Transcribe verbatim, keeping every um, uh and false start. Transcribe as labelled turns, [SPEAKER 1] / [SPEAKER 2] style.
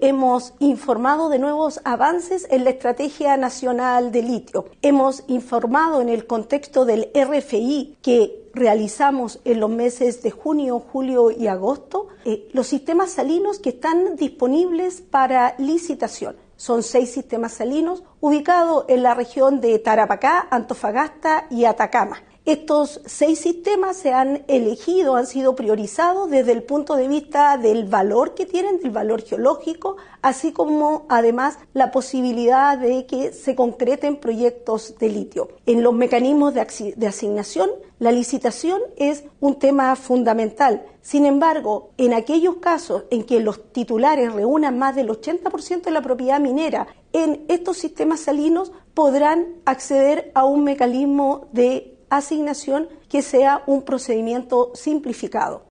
[SPEAKER 1] hemos informado de nuevos avances en la Estrategia Nacional de Litio. Hemos informado en el contexto del R F I que realizamos en los meses de junio, julio y agosto eh, los sistemas salinos que están disponibles para licitación. Son seis sistemas salinos ubicados en la región de Tarapacá, Antofagasta y Atacama. Estos seis sistemas se han elegido, han sido priorizados desde el punto de vista del valor que tienen, del valor geológico, así como además la posibilidad de que se concreten proyectos de litio. En los mecanismos de, de asignación, la licitación es un tema fundamental. Sin embargo, en aquellos casos en que los titulares reúnan más del ochenta por ciento de la propiedad minera en estos sistemas salinos, podrán acceder a un mecanismo de asignación que sea un procedimiento simplificado.